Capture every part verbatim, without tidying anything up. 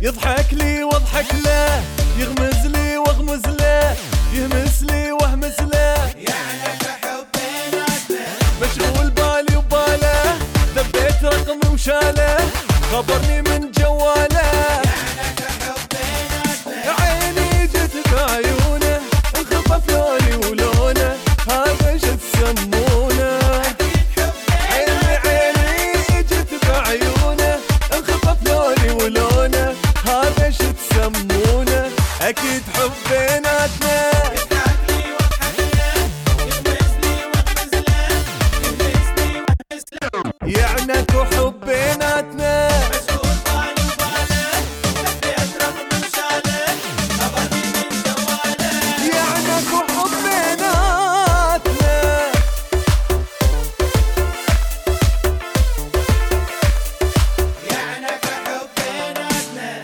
يضحك لي واضحك له، يغمز لي واغمز له، يهمس لي واهمس له. يعنك حبيناتنا مشغول بالي وباله، ذبيت رقمي وشاله، خبرني من جواله. يعنك حبيناتنا عيني جت بعيونه، انخطف لوني ولونه، هذا شو تسمونه؟ عيني عيني جت بعيونه، انخطف لوني ولونه، هذا شو تسمونه؟ اكيد حبيناتنا. يعنك وحبيناتنا مشغول بالي وباله، ذبيت رقمي وشاله، خبرني من جواله. يعنك وحبيناتنا. يعنك حبيناتنا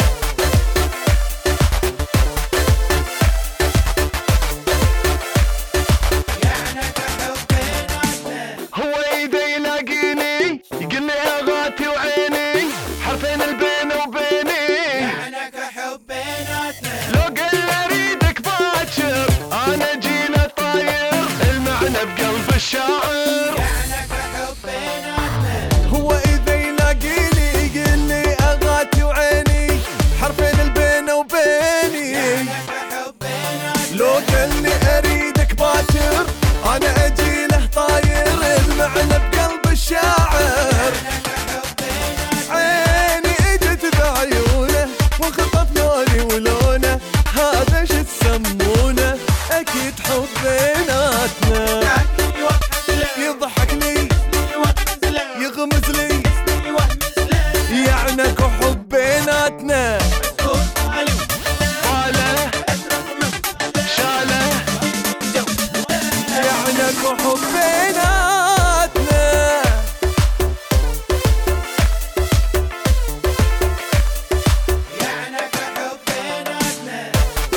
يعنك حبيناتنا. هو ايده يلاقيني يقول لي اغاتي وعيني، حرفين البين وبيني. يعنك حبيناتنا لو قال لي اريدك باكر، انا جينا طاير، المعنى بقلب الشاعر. يعنك حبيناتنا هو اذا يلاقيني يقول لي اغاتي وعيني، حرفين البين وبيني. يعنك حبيناتنا لو قال لي اريدك باكر، انا اجي له طاير، المعنى بقلب الشاعر. عيني اجت بعيونه، وانخطف لوني ولونه، هذا شو تسمونه؟ اكيد حبيناتنا. يضحك لي يغمز لي، يعنك وحبيناتنا. طاله شاله، يعنك وحبيناتنا. يعنك حبيناتنا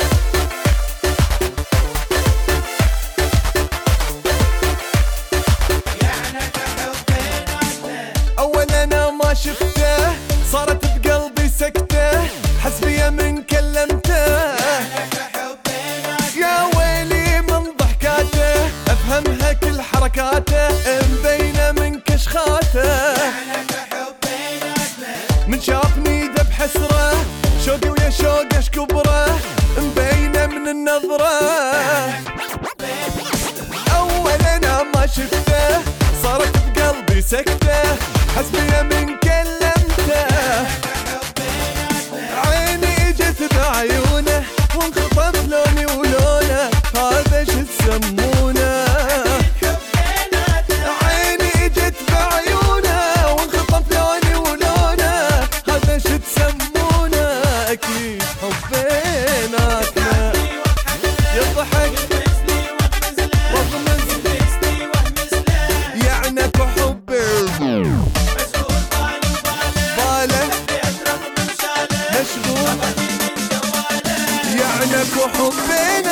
يعنك حبيناتنا. اول انا ما شفته، صارت بقلبي سكته، حسبي من كلمته. يعنك حبيناتنا يا ويلي من ضحكاته، افهمها كل حركاته، مبينه من كشخاته. يعنك حبيناتنا من شافني ذب حسره، شوقي ويا شوق اش كبره، مبينه من النظره. اول انا ما شفته، صارت بقلبي سكته، حسبي من كلمته. عيني اجت بعيونه، وانخطف لوني ولونه، هذا شو تسمونه؟ عيني اجت بعيونه، وانخطف لوني ولونه، هذا شو تسمونه؟ اكيد حبيناتنا. يضحك واغمز، يعنك وحبي باله، مشغول، يعنك وحبينا.